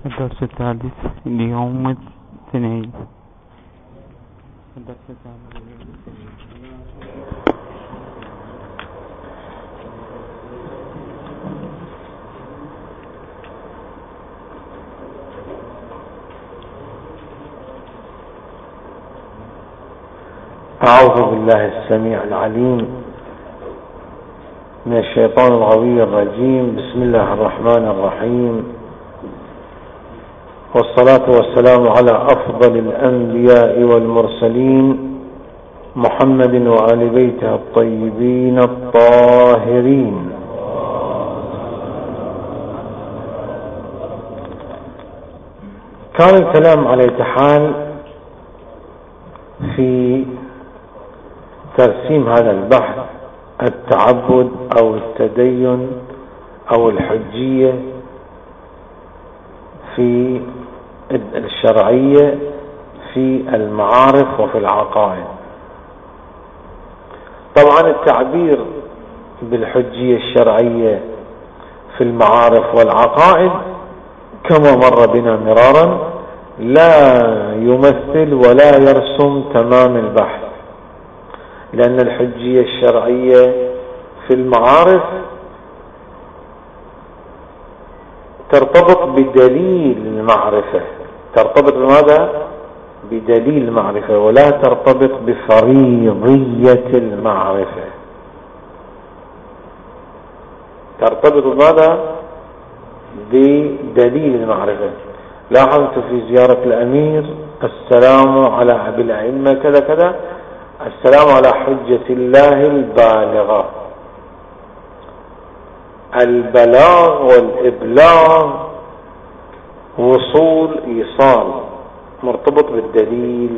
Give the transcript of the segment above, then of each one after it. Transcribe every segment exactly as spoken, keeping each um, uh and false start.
الدرس الثالث ليوم الاثنين. الدرس الثالث ليوم الاثنين. أعوذ بالله السميع العليم من الشيطان الغوي الرجيم. بسم الله الرحمن الرحيم، والصلاة والسلام على أفضل الأنبياء والمرسلين محمد وآل بيته الطيبين الطاهرين. كان الكلام على التحال في ترسيم هذا البحث: التعبد أو التدين أو الحجية في الشرعية في المعارف وفي العقائد. طبعا التعبير بالحجية الشرعية في المعارف والعقائد كما مر بنا مرارا لا يمثل ولا يرسم تمام البحث، لأن الحجية الشرعية في المعارف ترتبط بدليل المعرفة، ترتبط بماذا؟ بدليل المعرفة، ولا ترتبط بفريضية المعرفة. ترتبط بماذا؟ بدليل المعرفة. لاحظت في زيارة الأمير: السلام على بالأئمة كذا كذا، السلام على حجة الله البالغة. البلاغ والإبلاغ وصول إيصال مرتبط بالدليل.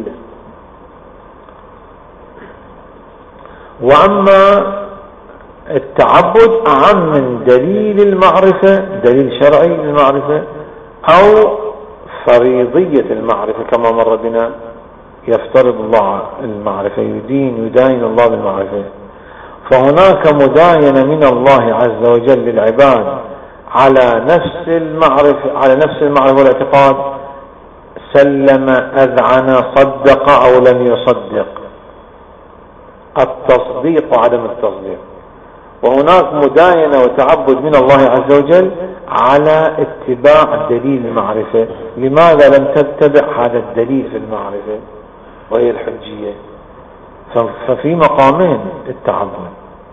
وأما التعبد أعم من دليل المعرفة، دليل شرعي للمعرفة أو فريضية المعرفة كما مر بنا. يفترض الله المعرفة، يدين يداين الله بالمعرفة. فهناك مداينة من الله عز وجل للعباد على نفس المعرفة على نفس المعرفة والاعتقاد، سلم أذعن صدق أو لم يصدق، التصديق وعدم التصديق. وهناك مداينة وتعبد من الله عز وجل على اتباع دليل المعرفة. لماذا لم تتبع هذا الدليل في المعرفة وهي الحجية؟ ففي مقامين التعبد.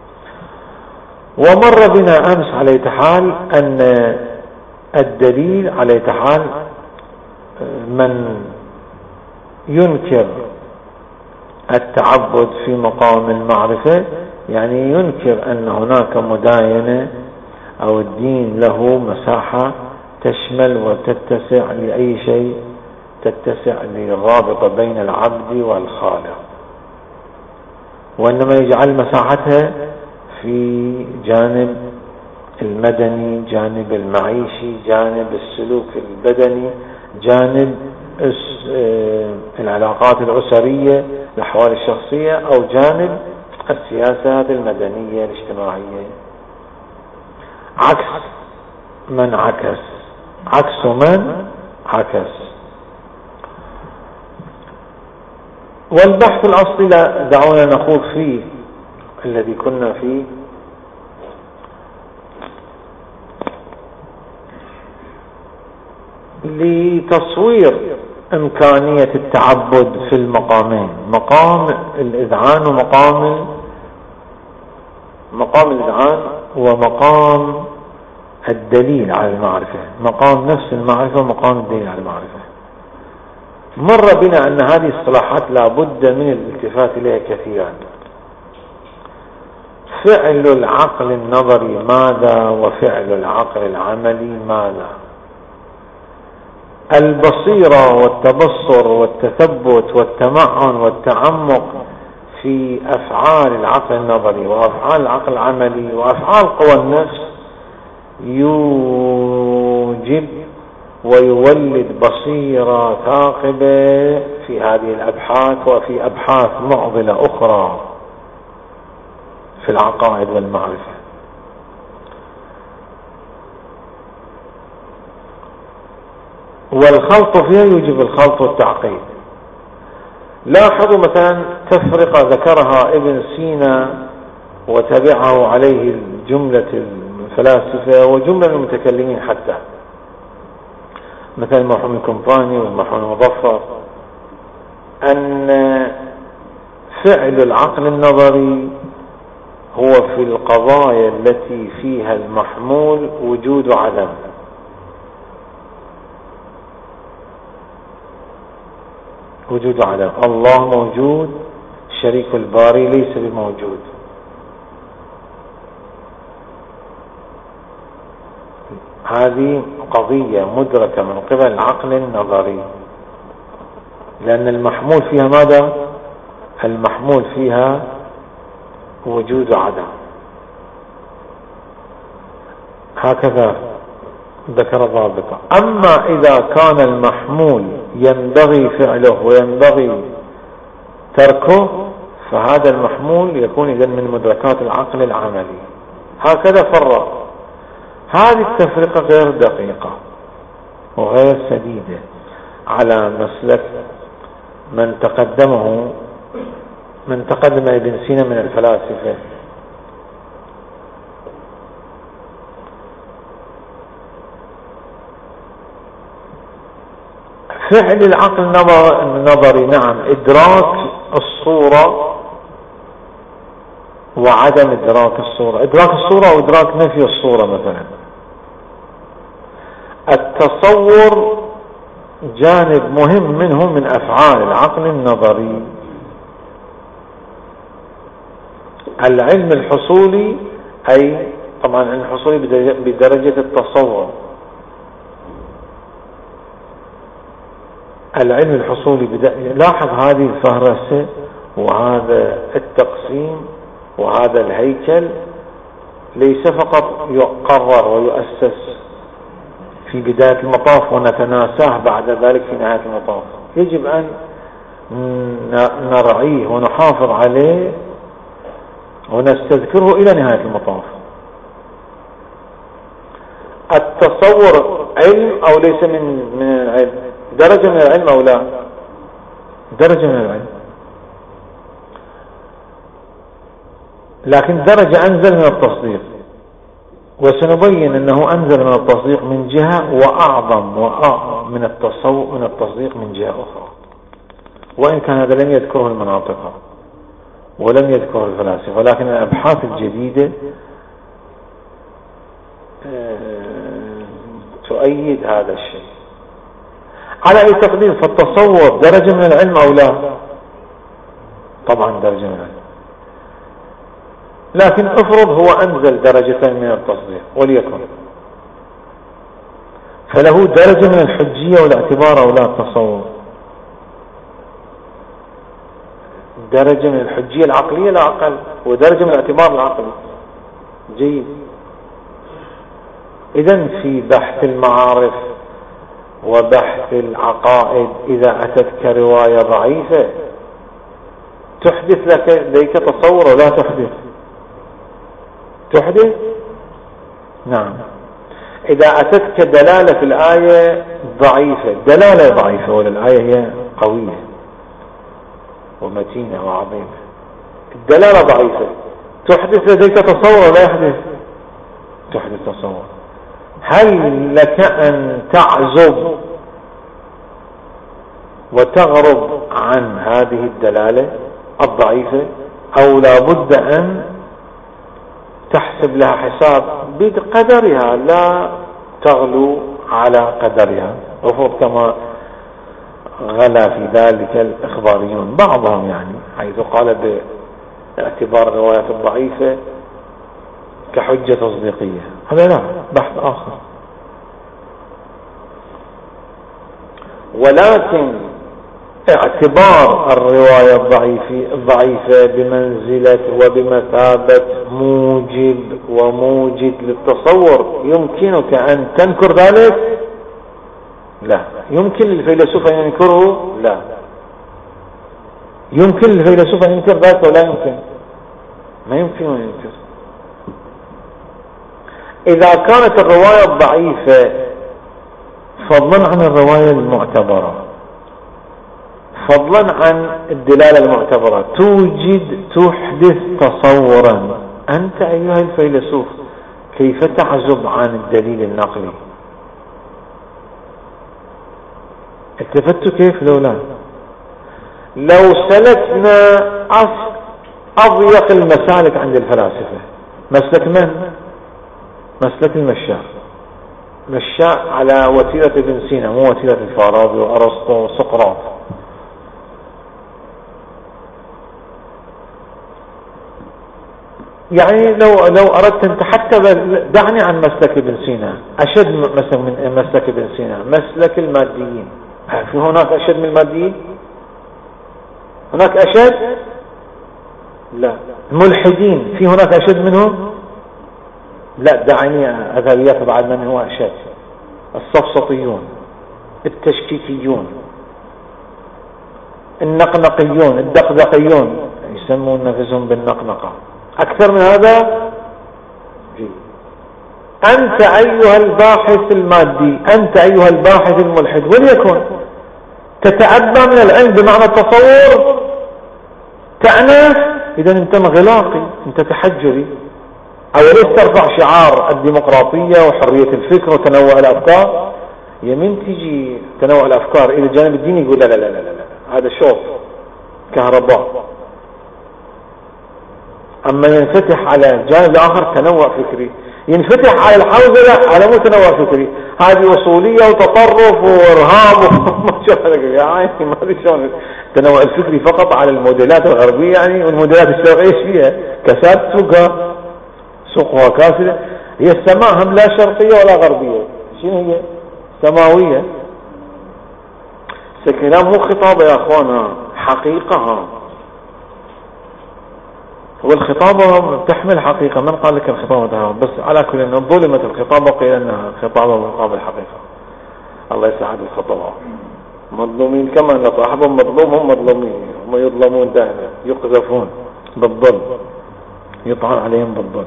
ومر بنا أمس على حال أن الدليل على حال من ينكر التعبد في مقام المعرفة، يعني ينكر أن هناك مداينة أو الدين له مساحة تشمل وتتسع لأي شيء، تتسع للرابطة بين العبد والخالق، وإنما يجعل مساحتها في جانب المدني، جانب المعيشي، جانب السلوك البدني، جانب العلاقات الأسرية، الأحوال الشخصية، أو جانب السياسات المدنية الاجتماعية. عكس من عكس عكس من عكس. والبحث الأصلي لا دعونا نخوض فيه الذي كنا فيه، لتصوير إمكانية التعبد في المقامين: مقام الإذعان ومقام مقام الإذعان ومقام الدليل على المعرفة، مقام نفس المعرفة ومقام الدليل على المعرفة. مر بنا أن هذه الصلاحات لا بد من الالتفات إليها كثيرا. فعل العقل النظري ماذا، وفعل العقل العملي ماذا. البصيرة والتبصر والتثبت والتمعن والتعمق في أفعال العقل النظري وأفعال العقل العملي وأفعال قوى النفس يوجب ويولد بصيرة ثاقبة في هذه الأبحاث وفي أبحاث معضلة أخرى في العقائد والمعرفة. والخلط فيها يوجب الخلط والتعقيد. لاحظوا مثلا تفرقة ذكرها ابن سينا وتبعه عليه جملة الفلاسفة وجملة المتكلمين، حتى مثل المرحوم القمطاني والمرحوم المظفر، أن فعل العقل النظري هو في القضايا التي فيها المحمول وجود عدم، وجود عدم. الله موجود، شريك الباري ليس بموجود. هذه قضية مدركة من قبل العقل النظري، لأن المحمول فيها ماذا؟ المحمول فيها وجود عدم. هكذا ذكر ضابطه. أما إذا كان المحمول ينبغي فعله وينبغي تركه، فهذا المحمول يكون إذن من مدركات العقل العملي. هكذا فرق. هذه التفرقة غير دقيقة وغير سديدة على مسلك من تقدمه من تقدم ابن سينا من الفلاسفة. فعل العقل النظري نعم إدراك الصورة وعدم إدراك الصورة، إدراك الصورة وإدراك نفي الصورة. مثلا التصور جانب مهم منه من أفعال العقل النظري. العلم الحصولي، أي طبعا العلم الحصولي بدرجة التصور، العلم الحصولي بدأ. لاحظ هذه الفهرسة وهذا التقسيم وهذا الهيكل ليس فقط يقرر ويؤسس في بداية المطاف ونتناساه بعد ذلك في نهاية المطاف، يجب أن نرعيه ونحافظ عليه ونستذكره إلى نهاية المطاف. التصور علم أو ليس من من العلم؟ درجة من العلم أو لا؟ درجة من العلم، لكن درجة أنزل من التصديق، وسنبين أنه أنزل من التصديق من جهة وأعظم وأعظم من التصور من التصديق من جهة أخرى، وإن كان هذا لم يذكره المناطق ولم يذكره الفلاسفة، ولكن الأبحاث الجديدة تؤيد هذا الشيء. على أي تقدير فالتصور درجة من العلم أو لا؟ طبعا درجة من العلم، لكن افرض هو أنزل درجة من التصديق وليكن، فله درجة من الحجية والاعتبار أو لا التصور؟ درجة من الحجية العقلية لا أقل، ودرجة من الاعتبار العقلي. جيد. إذن في بحث المعارف وبحث العقائد إذا أتتك رواية ضعيفة تحدث لك لديك تصور ولا تحدث؟ تحدث؟ نعم. إذا أتتك دلالة في الآية ضعيفة، دلالة ضعيفة ولا الآية هي قوية ومتينة وعظيمة، الدلالة ضعيفة، تحدث لديك تصور ولا يحدث؟ تحدث تصور. هل لك أن تعزب وتغرب عن هذه الدلالة الضعيفة، أو لا بد أن تحسب لها حساب بقدرها لا تغلو على قدرها؟ وفق كما غلا في ذلك الإخباريون بعضهم، يعني حيث قال باعتبار الروايات الضعيفة كحجة تصديقية. هذا لا، بحث آخر. ولكن اعتبار الرواية الضعيفة بمنزلة وبمثابة موجب وموجد للتصور، يمكنك أن تنكر ذلك؟ لا. يمكن للفيلسوف أن ينكره؟ لا. يمكن للفيلسوف أن ينكر ذلك ولا يمكن؟ ما يمكن أن ينكر. إذا كانت الرواية الضعيفة فضلا عن الرواية المعتبرة، فضلا عن الدلالة المعتبرة، توجد تحدث تصورا. أنت أيها الفيلسوف كيف تعزب عن الدليل النقلي؟ التفت كيف؟ لو لا لو سلكنا أضيق المسالك عند الفلاسفة، مسلك من؟ مسلك المشاء، مشاء على وتيرة ابن سينا، مو وتيرة الفارابي وأرسطو وسقراط. يعني لو لو أردت أنت حتى دعني عن مسلك ابن سينا، أشد مسلك من مسلك ابن سينا مسلك الماديين. في هناك أشد من الماديين؟ هناك أشد؟ لا. الملحدين في هناك أشد منهم؟ لا. دعني أذهب إياك بعد من هو أشد. السفسطيون، التشكيكيون، النقنقيون، الدقدقيون، يسمون نفسهم بالنقنقة. أكثر من هذا؟ جي. أنت أيها الباحث المادي، أنت أيها الباحث الملحد، وليكن تتأبى من العلم بمعنى التصور، تأنف، إذا أنت انغلاقي، أنت تحجري. أو ليس ترفع شعار الديمقراطية وحرية الفكر وتنوع الأفكار. يمين تيجي تنوع الأفكار إلى الجانب الديني يقول لا لا لا لا لا، هذا شوط كهرباء. أما ينفتح على الجانب الآخر تنوع فكري، ينفتح على الحوزة على مو تنوع فكري، هذه أصولية وتطرف وإرهاب وما شو هذا يعني ما أدري شلون. التنوع الفكري فقط على الموديلات الغربية يعني، والموديلات الشرقية ايش فيها؟ كساد سوقها، سوقها كاسدة. هي السماء هم لا شرقية ولا غربية، شنو هي؟ سماوية. الكلام مو خطابة يا أخوانا، حقيقة. والخطابة تحمل حقيقة. من قال لك الخطابة تهرب؟ بس على كل أنه ظلمت الخطابة وقيل أنها خطابة مقابل حقيقة. الله يساعد الخطباء، مظلومين كما أن صاحبهم مظلوم، هم مظلومين، هم يظلمون دائما، يقذفون بالظلم، يطعن عليهم بالظلم،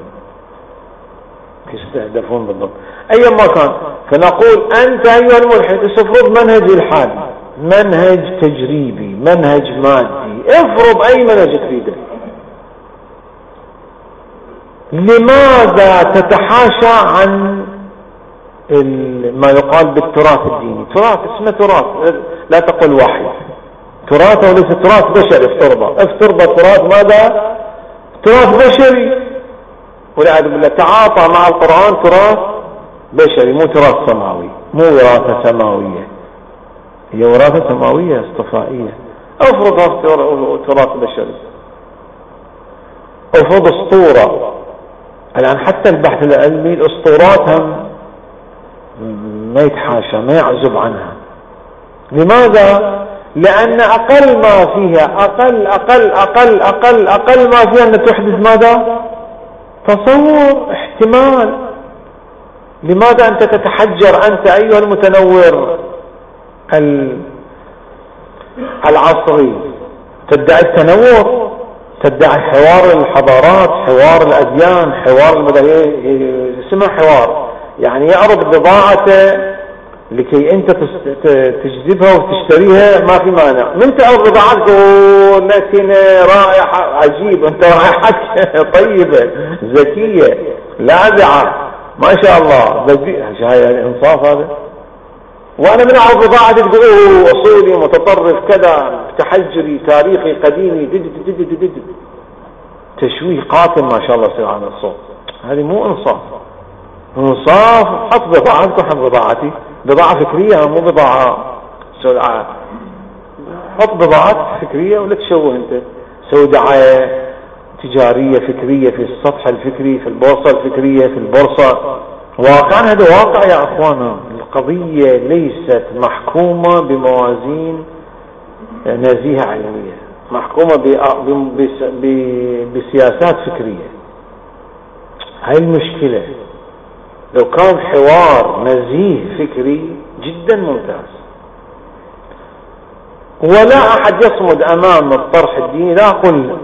يستهدفون بالظلم. أيا ما كان، فنقول أنت أيها الملحد افرض منهج الحال، منهج تجريبي، منهج مادي، افرض أي منهج تريده. لماذا تتحاشى عن ما يقال بالتراث الديني؟ تراث اسمه تراث، لا تقل وحي. تراث وليس تراث بشري. افترض افترض تراث ماذا؟ تراث بشري، والعياذ بالله. تعاطى مع القرآن تراث بشري، مو تراث سماوي، مو وراثة سماوية، هي وراثة سماوية اصطفائية. افرض تراث بشري، افرض اسطورة. الآن حتى البحث العلمي الاسطورات هم ما يتحاشى، ما يعزب عنها. لماذا؟ لأن أقل ما فيها، أقل أقل أقل أقل أقل ما فيها أن تحدث ماذا؟ تصور، احتمال. لماذا أنت تتحجر؟ أنت أيها المتنور العصري تدعي التنور، تدعي حوار الحضارات، حوار الأديان، حوار المدنية، اسمه حوار، يعني يعرض بضاعته لكي انت تجذبها وتشتريها، ما في مانع. من تعرض بضاعتك ونتنة رائحة عجيب، انت رائحتك طيبة ذكية لاذعة ما شاء الله، هاي الانصاف هذا. وانا من اعرض بضاعتي تقول اوه اصولي متطرف كذا تحجري تاريخي قديمي، دد دد دد دد تشويه قاتل ما شاء الله يصير على الصوت. هذه مو انصاف. انصاف حط بضاعتك وحط بضاعتي، بضاعة فكرية مو بضاعة سوداء. حط بضاعة فكرية ولا تشوه انت، سوي دعاية تجارية فكرية في السطح الفكري، في البورصة الفكرية، في البورصة. واقعا هذا واقع يا اخوانا. القضية ليست محكومة بموازين نزيهة علمية، محكومة بسياسات فكرية. هاي المشكلة. لو كان حوار نزيه فكري جدا ممتاز، ولا أحد يصمد أمام الطرح الديني، لا أقول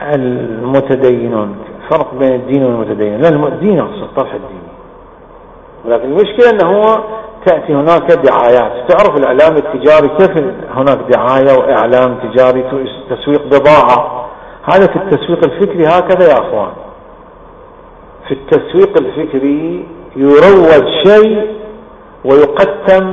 المتدينون، فرق بين الدين والمتدين، لا الدين أقصد الطرح الديني. ولكن المشكلة أنه هو تأتي هناك دعايات. تعرف الإعلام التجاري كيف هناك دعاية وإعلام تجاري تسويق بضاعة. هذا في التسويق الفكري هكذا يا أخوان. في التسويق الفكري يروج شيء ويقتم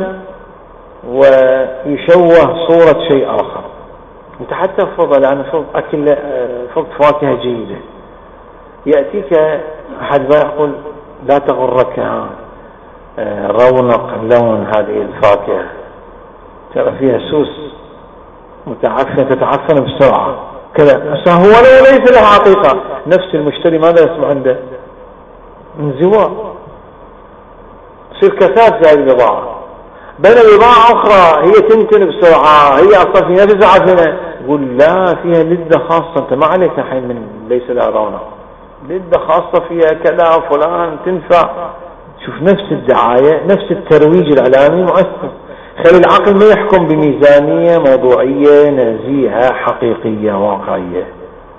ويشوه صورة شيء آخر. أنت حتى افرض الآن افرض أكل فرض فاكهة جيدة، يأتيك أحد يقول لا تغرك رونق لون هذه الفاكهة، ترى فيها سوس متعفن تتعفن بسرعة كذا، بس هو ليس له حقيقة. نفس المشتري ماذا يسمع عنده؟ انزواء، يصير كساد في هذه البضاعة. بين بضاعة أخرى هي تمتن بسرعة، هي أصلا فيها بزعفنة، يقول لا فيها لذة خاصة، أنت ما عليك الحين من ليس لها رونق، لذة خاصة فيها كذا فلان تنفع. شوف نفس الدعاية نفس الترويج الإعلامي مؤثر. خلي العقل ما يحكم بميزانية موضوعية نزيهة حقيقية واقعية.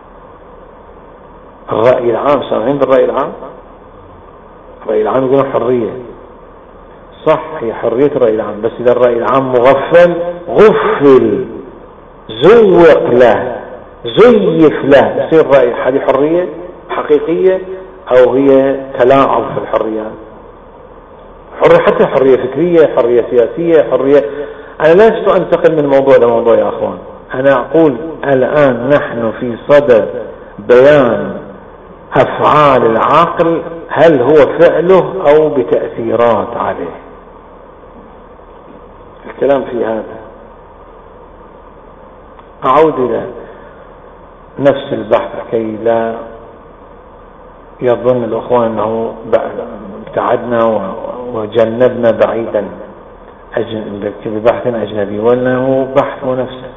الرأي العام، سامعين بالرأي العام؟ الرأي العام يقولون حرية، صح هي حرية الرأي العام، بس إذا الرأي العام مغفل غفل زوق له زيف له يصير رأي. هذه حرية حقيقية أو هي تلاعب في الحريات؟ حرية حتى حرية فكرية، حرية سياسية، حرية. أنا لست أنتقل من موضوع لموضوع يا أخوان، أنا أقول الآن نحن في صدد بيان أفعال العقل، هل هو فعله أو بتأثيرات عليه. الكلام في هذا. أعود إلى نفس البحث كي لا يظن الأخوان أنه ابتعدنا وجنبنا بعيدا ببحث أجنبي، وأنه بحث نفسه.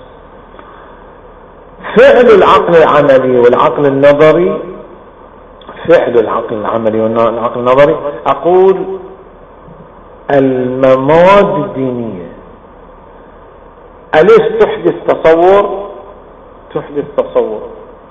فعل العقل العملي والعقل النظري، فعل العقل العملي والعقل النظري، أقول المواد الدينية أليس تحدث تصور؟ تحدث تصور.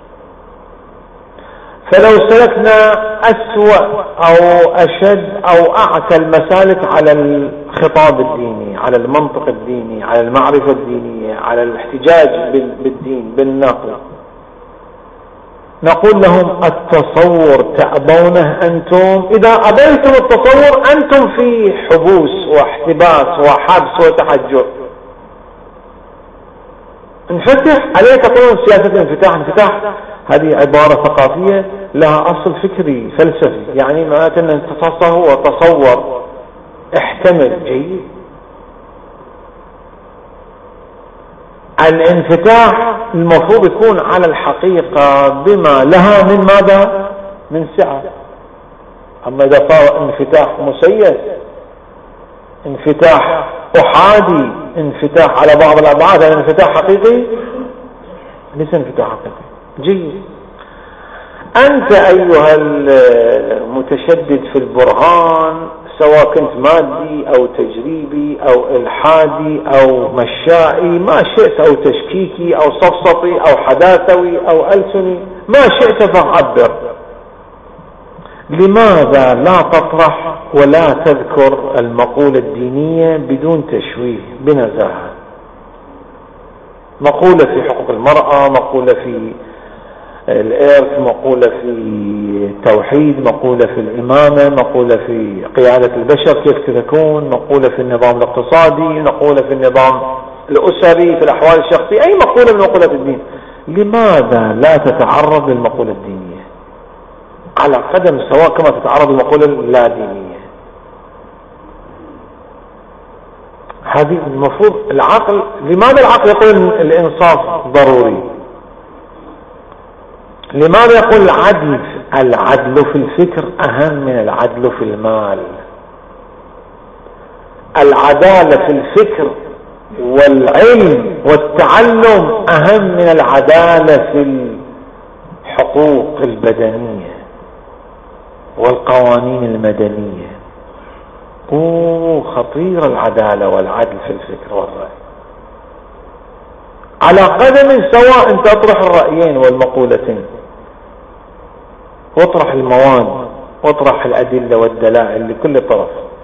فلو سلكنا أسوأ أو أشد أو أعتى المسالك على الخطاب الديني، على المنطق الديني، على المعرفة الدينية، على الاحتجاج بالدين بالنقل، نقول لهم التصور تأبونه أنتم، إذا أبيتم التصور أنتم في حبوس واحتباس وحبس وتحجر. انفتح عليه. تقولون سياسة انفتاح. انفتاح هذه عبارة ثقافية لها أصل فكري فلسفي، يعني معناته أن تتصور تصور احتمل. جيد. الانفتاح المفروض يكون على الحقيقة بما لها من ماذا؟ من سعة. أما إذا صار انفتاح مسيس، انفتاح أحادي، انفتاح على بعض الأبعاد، هذا انفتاح حقيقي؟ ليس انفتاح حقيقي. جيد. أنت أيها المتشدد في البرهان، سواء كنت مادي أو تجريبي أو إلحادي أو مشائي ما شئت، أو تشكيكي أو صفصفي أو حداثوي أو ألسني، ما شئت فعبر. لماذا لا تطرح ولا تذكر المقولة الدينية بدون تشويه بنزاهة؟ مقولة في حقوق المرأة، مقولة في الإرث، مقولة في التوحيد، مقولة في الإمامة، مقولة في قيادة البشر كيف تكون، مقولة في النظام الاقتصادي، مقولة في النظام الأسري، في الأحوال الشخصية، أي مقولة من مقولات الدين. لماذا لا تتعرض للمقولة الدينية على قدم سواء كما تتعرض للمقولة اللا دينية؟ هذه المفروض العقل. لماذا العقل يقول الإنصاف ضروري؟ لماذا يقول العدل؟ العدل في الفكر أهم من العدل في المال. العدالة في الفكر والعلم والتعلم أهم من العدالة في الحقوق البدنية والقوانين المدنية. أوه خطيرة العدالة والعدل في الفكر والرأي. على قدم سواء أنت أطرح الرأيين والمقولتين، واطرح المواد، واطرح الأدلة والدلائل لكل طرف،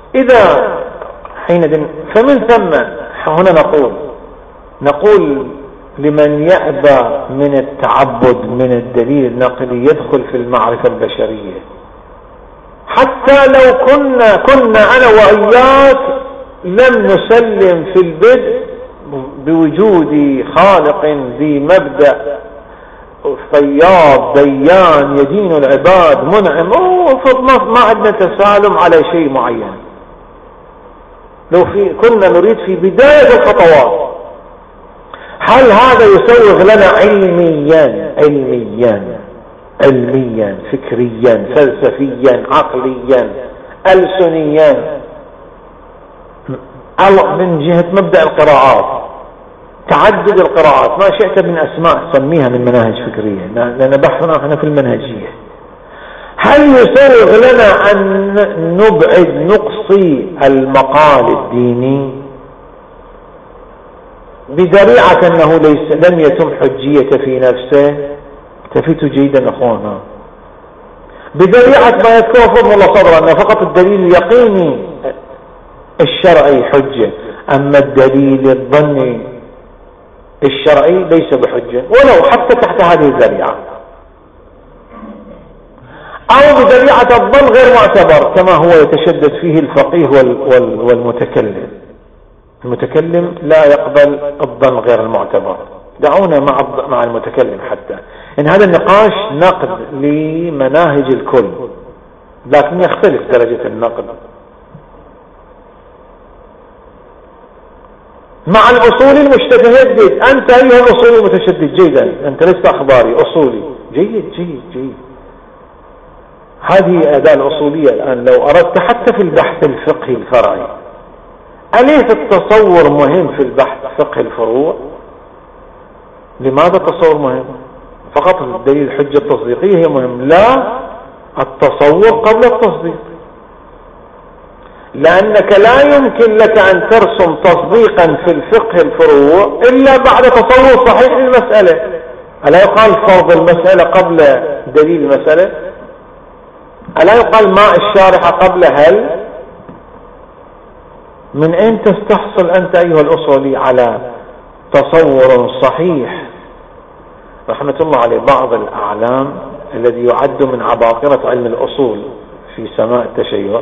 إذا حينئذ فمن ثم هنا نقول نقول لمن يأبى من التعبد من الدليل النقلي يدخل في المعرفة البشرية، حتى لو كنا كنا أنا وإياك لم نسلم في البدء بوجود خالق ذي مبدأ فياض ديان يدين العباد منعم، ما عندنا تسالم على شيء معين. لو في كنا نريد في بداية الخطوات، هل هذا يسوغ لنا علميا علميا علميا فكريا فلسفيا عقليا ألسنيا من جهة مبدأ القراءات، تعدد القراءات ما شئت من أسماء سميها من مناهج فكرية، لأن بحثنا احنا في المنهجية. هل يسوغ لنا أن نبعد نقصي المقال الديني بذريعة أنه ليس لم يتم حجية في نفسه؟ التفتوا جيدا أخوانا، بذريعة ما يذكره فضل الله صدر أنه فقط الدليل اليقيني الشرعي حجة، أما الدليل الظني الشرعي ليس بحجة ولو حتى تحت هذه الذريعة، أو بذريعة الظن غير معتبر كما هو يتشدد فيه الفقيه والمتكلم. المتكلم لا يقبل الظن غير المعتبر، دعونا مع مع المتكلم حتى إن هذا النقاش نقد لمناهج الكل، لكن يختلف درجة النقد مع الأصول المتشدد. أنت أيها الأصول المتشدد جيدا، أنت لست أخباري أصولي، جيد جيد جيد. هذه أداة الأصولية. الآن لو أردت حتى في البحث الفقهي الفرعي، أليس التصور مهم في البحث فقه الفروع؟ لماذا التصور مهم؟ فقط الدليل الحجة التصديقية هي مهم؟ لا، التصور قبل التصديق، لأنك لا يمكن لك أن ترسم تصديقا في الفقه الفروع إلا بعد تصور صحيح للمسألة. ألا يقال فرض المسألة قبل دليل المسألة؟ ألا يقال ماء الشارحة قبل هل؟ من أين تستحصل أنت أيها الأصولي على تصور صحيح؟ رحمة الله عليه بعض الأعلام الذي يعد من عباقرة علم الأصول في سماء التشيع،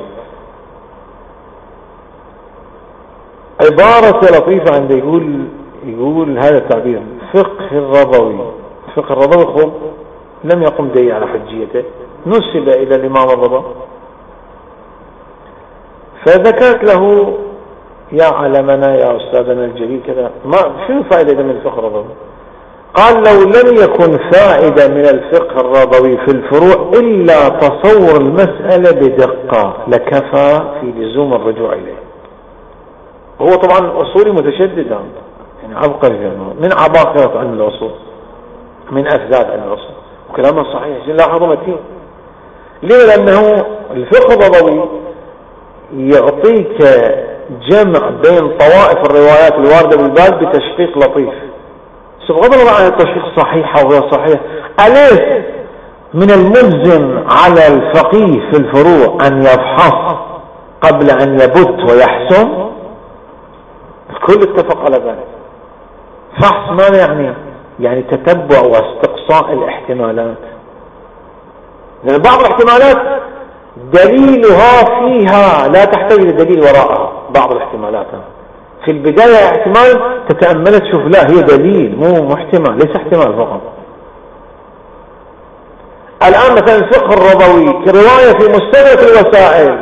عبارة لطيفة عنده يقول يقول هذا التعبير: فقه الرضوي. فقه الرضوي خب لم يقم دليل على حجيته، نسب إلى الإمام الرضا، فذكرت له: يا علمنا يا أستاذنا الجليل كذا، ما شنو فائدة من الفقه الرضوي؟ قال: لو لم يكن فائدة من الفقه الرضوي في الفروع إلا تصور المسألة بدقة لكفى في لزوم الرجوع إليه. هو طبعا أصولي متشدد، يعني عبقري من عباقرة علم الأصول، من أفذاذ علم الأصول، وكلامه صحيح لا عظمتين. ليه؟ لأنه الفقه الرضوي يعطيك جمع بين طوائف الروايات الواردة بالباب بتشقيق لطيف، بغض النظر عن التشقيق صحيح أو غير صحيح. أليس من الملزم على الفقيه في الفروع أن يفحص قبل أن يبت ويحسم؟ الكل اتفق على ذلك. فحص ماذا يعني؟ يعني تتبع واستقصاء الاحتمالات، لأن بعض الاحتمالات دليلها فيها لا تحتاج لدليل وراءها. بعض الاحتمالات في البداية احتمال تتأمل تشوف لا هي دليل مو محتمل، ليس احتمال فقط. الآن مثلا الفقه الرضوي كرواية في مستدرك الوسائل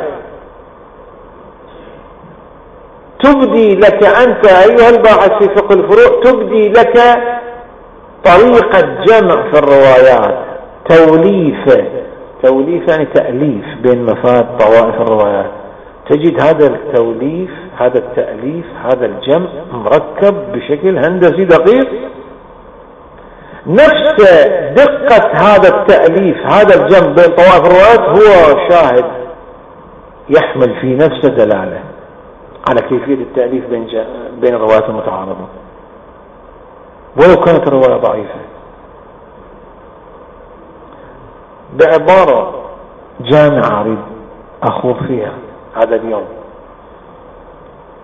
تبدي لك أنت أيها الباحث في فقه الفروع، تبدي لك طريقة جمع في الروايات، توليفة. توليف يعني تأليف بين مفاد طوائف الروايات. تجد هذا التوليف، هذا التأليف، هذا الجمع مركب بشكل هندسي دقيق. نفس دقة هذا التأليف، هذا الجمع بين طوائف الروايات هو شاهد يحمل في نفسه دلالة على كيفية التأليف بين بين الروايات المتعارضة ولو كانت الرواية ضعيفة. بعبارة جامعة أريد أخوض فيها هذا اليوم،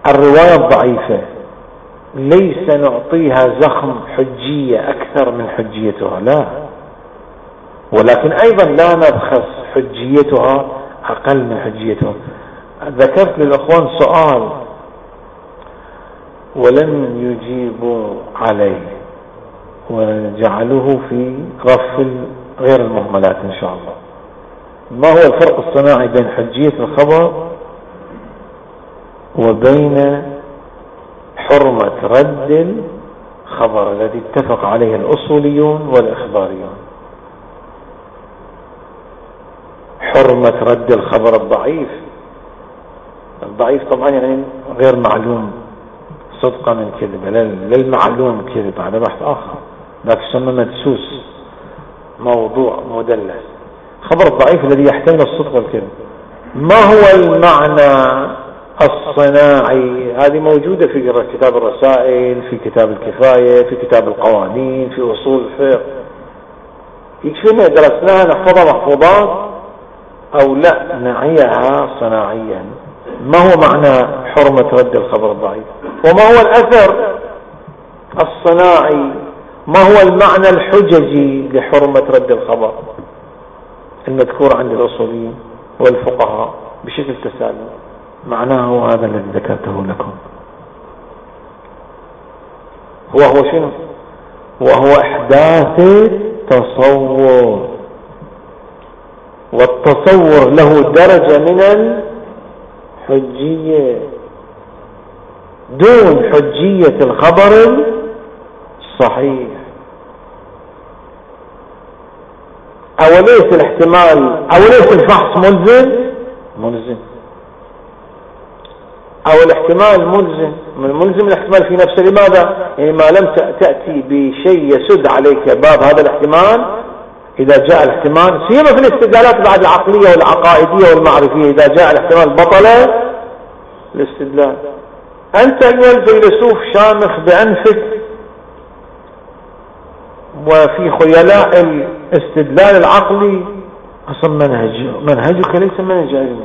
الرواية الضعيفة ليس نعطيها زخم حجية أكثر من حجيتها، لا، ولكن أيضا لا نبخس حجيتها أقل من حجيتها. ذكرت للأخوان سؤال ولم يجيبوا عليه وجعلوه في رف غير المهملات إن شاء الله. ما هو الفرق الصناعي بين حجية الخبر وبين حرمة رد الخبر الذي اتفق عليه الأصوليون والإخباريون؟ حرمة رد الخبر الضعيف، الضعيف طبعا يعني غير معلوم صدقا من كذب، للمعلوم كذب على بحث آخر، لكن يسمى مدسوس، موضوع مدلس. خبر الضعيف الذي يحتمل الصدق والكذب. ما هو المعنى الصناعي؟ هذه موجودة في كتاب الرسائل، في كتاب الكفاية، في كتاب القوانين، في أصول الفقه، يكفينا درسناها نحفظها محفوظات أو لا نعيها صناعيا. ما هو معنى حرمة رد الخبر الضعيف؟ وما هو الأثر الصناعي؟ ما هو المعنى الحججي لحرمة رد الخبر المذكور عند الأصوليين والفقهاء بشكل تسالي؟ معناه هذا الذي ذكرته لكم، وهو شنو؟ وهو إحداث التصور، والتصور له درجة من الحجية دون حجية الخبر الصحيح. أوليس الاحتمال أوليس الفحص ملزم ملزم أو الاحتمال ملزم من ملزم الاحتمال في نفسه. لماذا؟ يعني ما لم تأتي بشيء يسد عليك باب هذا الاحتمال، إذا جاء الاحتمال سيما في الاستدلالات بعد العقلية والعقائدية والمعرفية، إذا جاء الاحتمال بطل الاستدلال. أنت أيها الفيلسوف شامخ بأنفك وفي خيلاء الاستدلال العقلي، أصلا منهج منهجك ليس منهج علمي.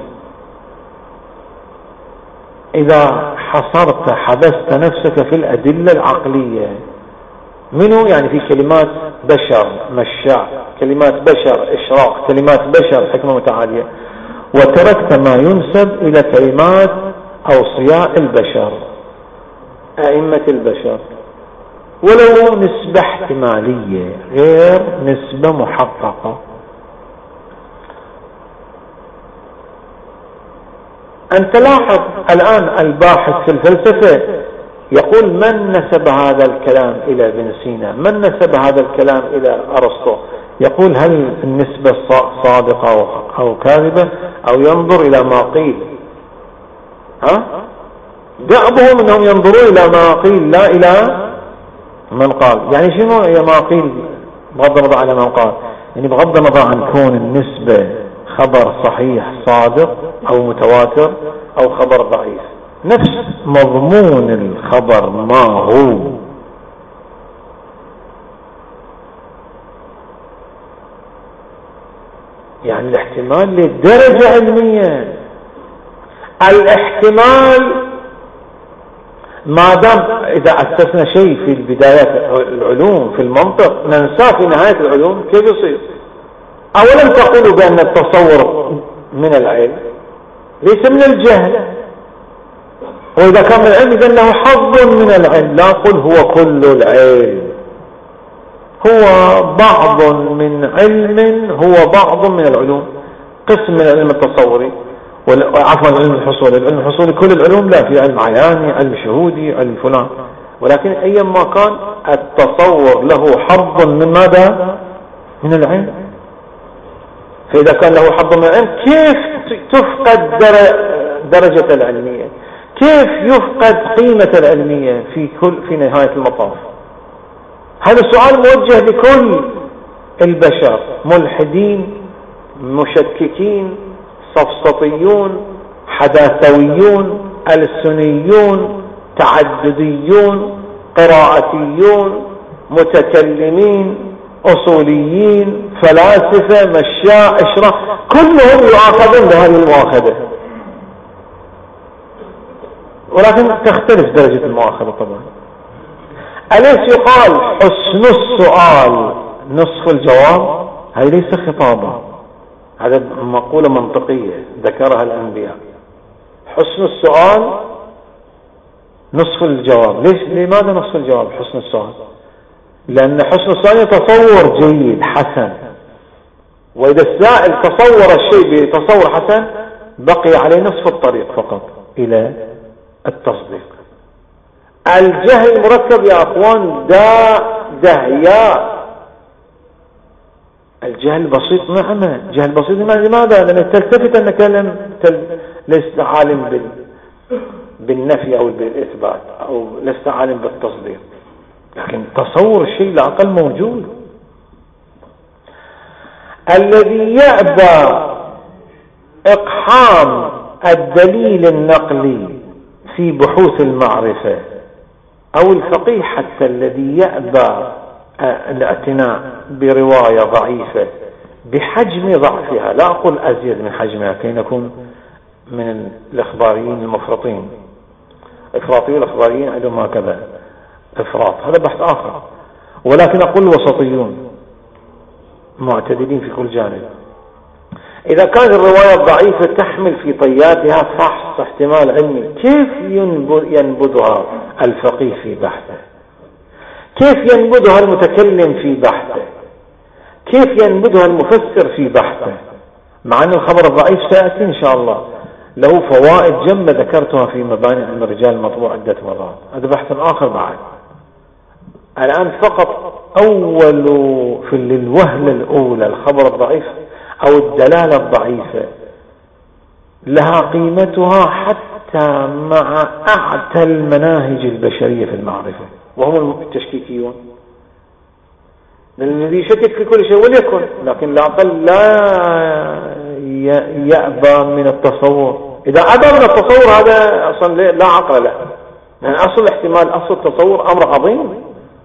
إذا حصرت حبست نفسك في الأدلة العقلية منه، يعني في كلمات بشر مشاع، كلمات بشر إشراق، كلمات بشر حكمة متعالية، وتركت ما ينسب إلى كلمات أوصياء البشر أئمة البشر، ولو نسبة احتمالية غير نسبة محققة. أنت لاحظ الآن الباحث في الفلسفة يقول من نسب هذا الكلام إلى ابن سينا، من نسب هذا الكلام إلى أرسطو، يقول هل النسبة صادقة أو كاذبة، أو ينظر إلى ما قيل. ها؟ دعبهم أنهم ينظرون إلى ما قيل لا إلى من قال. يعني شنو هي ما قيل بغض النظر على من قال؟ يعني بغض النظر عن كون النسبة خبر صحيح صادق أو متواتر أو خبر ضعيف، نفس مضمون الخبر ما هو. يعني الاحتمال لدرجة علمية، الاحتمال ما دام إذا أسسنا شيء في البدايات العلوم في المنطق ننساه في نهاية العلوم كيف يصير؟ أولا تقولوا بأن التصور من العلم ليس من الجهل، وإذا كان من العلم إذا له حظ من العلم. لا قل هو كل العلم، هو بعض من علم، هو بعض من العلوم، قسم من العلم التصوري، عفوا العلم الحصولي. العلم الحصولي كل العلوم، لا، في علم عياني، علم شهودي، علم فلان، ولكن أيما كان التصور له حظ من ماذا؟ من العلم. فإذا كان له حظ من العلم كيف تفقد درجة العلمية؟ كيف يفقد قيمة العلمية في كل في نهاية المطاف؟ هذا السؤال موجه لكل البشر، ملحدين، مشككين، سفسطيون، حداثويون، ألسنيون، تعدديون، قراءتيون، متكلمين، أصوليين، فلاسفة، مشاء، إشراق، كلهم يؤاخذون بهذه المؤاخذة. ولكن تختلف درجة المؤاخذة طبعا. أليس يقال حسن السؤال نصف الجواب؟ هذه ليس خطابا، هذا مقولة منطقية ذكرها الأنبياء. حسن السؤال نصف الجواب. ليش؟ لماذا نصف الجواب حسن السؤال؟ لأن حسن السؤال تصور جيد حسن، وإذا السائل تصور الشيء بتصور حسن بقي عليه نصف الطريق فقط إلى التصديق. الجهل المركب يا أخوان داء دهياء. الجهل البسيط نعمة، جهل بسيط لماذا؟ لأنك تلتفت أنك لم تل... لست عالم بال... بالنفي أو بالإثبات، أو لست عالم بالتصديق، لكن تصور الشيء العقل موجود. الذي يأبى إقحام الدليل النقلي في بحوث المعرفة، أو الفقيه حتى الذي يأبى الاعتناء برواية ضعيفة بحجم ضعفها، لا أقول أزيد من حجمها كي نكون من الإخباريين المفرطين. إفراطيون الإخباريين عندهم هكذا إفراط، هذا بحث آخر، ولكن أقول وسطيون معتدلين في كل جانب. إذا كانت الرواية الضعيفة تحمل في طياتها فحص احتمال علمي، كيف ينبذها الفقيه في بحثه؟ كيف ينبذها المتكلم في بحثه؟ كيف ينبذها المفسر في بحثه؟ مع أن الخبر الضعيف سيأتي إن شاء الله له فوائد جمة ذكرتها في مباني علم الرجال المطبوع عدة مرات، هذا بحث آخر بعد. الآن فقط أول في الوهلة الأولى الخبر الضعيف أو الدلالة الضعيفة لها قيمتها حتى مع أعتى المناهج البشرية في المعرفة، وهم التشكيكيون، الذي يشكك في كل شيء وليكن، لكن العقل لا يأبى من التصور. إذا أبى من التصور هذا أصلا لا عقل له، يعني أصل احتمال أصل التصور أمر عظيم.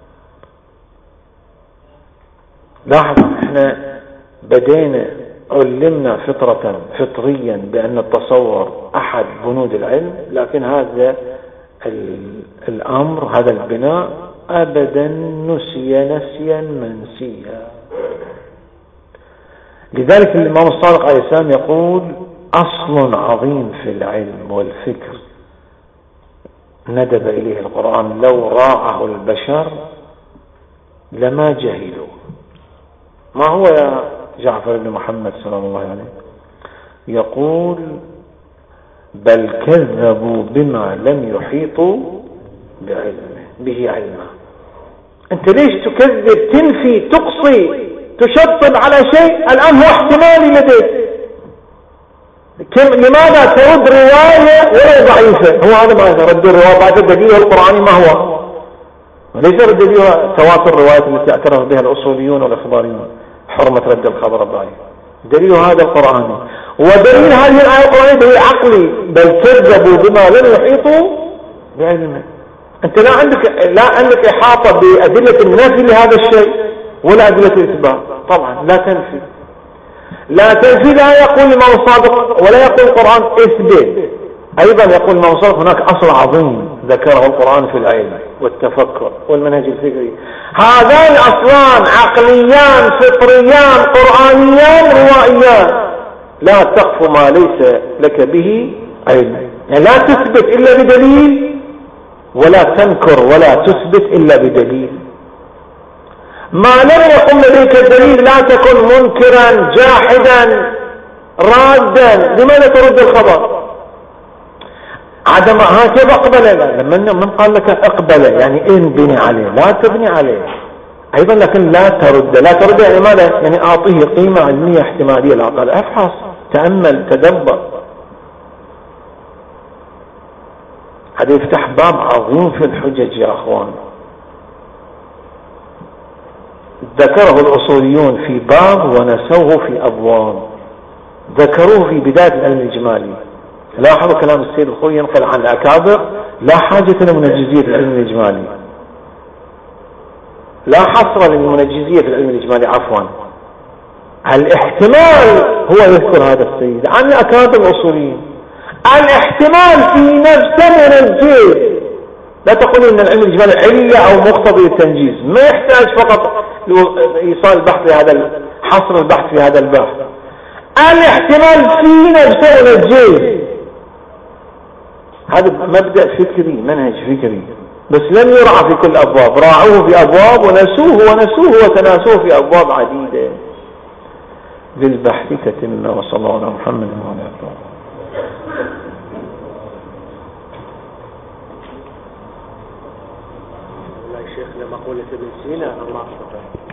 لاحظ احنا بدينا علمنا فطرة فطريا بأن التصور أحد بنود العلم، لكن هذا الأمر هذا البناء أبدا نسي نسيا منسيا. لذلك الإمام الصادق عليه السلام يقول أصل عظيم في العلم والفكر ندب إليه القرآن لو راعه البشر لما جهلوا. ما هو يا جعفر بن محمد سلام الله عليه؟ يقول بل كذبوا بما لم يحيطوا بعلمه به علما. انت ليش تكذب، تنفي، تقصي، تشطب على شيء الآن هو احتمالي لديك؟ لماذا ترد رواية ولو ضعيفة؟ هو هذا ما رد الرواية بعد الدليل القرآني ما هو؟ وليس رد الدليل تواتر الروايات التي اعترف بها الأصوليون والإخباريون حرمة رد الخبر الضعيف. دليل هذا القرآني، ودليل هذه الآية القرآنية دليل عقلي، بل كذبوا بما لم يحيطوا بعلمه. أنت لا عندك لا عندك إحاطة بأدلة النفي لهذا الشيء ولا أدلة الإثبات. طبعا لا تنفي، لا تنفي. لا يقول الإمام الصادق ولا يقول القرآن اثبت. أيضا يقول الإمام الصادق هناك أصل عظيم ذكره القرآن في العلم والتفكر والمنهج الفكري. هذان أصلان عقليان فطريان قرآنيان روائيان. لا تقف ما ليس لك به علم، يعني لا تثبت إلا بدليل، ولا تنكر ولا تثبت إلا بدليل. ما لم يقم لديك الدليل لا تكن منكرا جاحدا رادا. لماذا ترد الخبر؟ عدم هكذا اقبل. من قال لك اقبل يعني انبني عليه، لا تبني عليه ايضا، لكن لا ترد. لا ترد يعني ماذا؟ يعني اعطيه قيمة علمية احتمالية العقل. افحص، تأمل، تدبر. هذا يفتح باب عظيم في الحجج يا اخوان، ذكره الأصوليون في باب ونسوه في أبواب. ذكروه في بداية العلم الإجمالي. لاحظوا كلام السيد الخوي ينقل عن الأكابر لا حاجة لمنجزية العلم الإجمالي، لا حصر للمنجزية العلم الإجمالي عفوا. الاحتمال هو يذكر هذا السيد عن الأكابر الأصوليين. الاحتمال في نفسه منجز. لا تقول ان العلم الاجمالي علة او مقتضي التنجيز، ما يحتاج فقط ايصال البحث في هذا، حصر البحث في هذا البحث. الاحتمال في نفسه منجز، هذا مبدأ فكري، منهج فكري، بس لم يرعى في كل ابواب، راعوه في ابواب ونسوه ونسوه وتناسوه في ابواب عديدة. بالبحث تتم. وصلى الله على محمد وعلى اله. والله شيخنا مقولة ابن سينا الله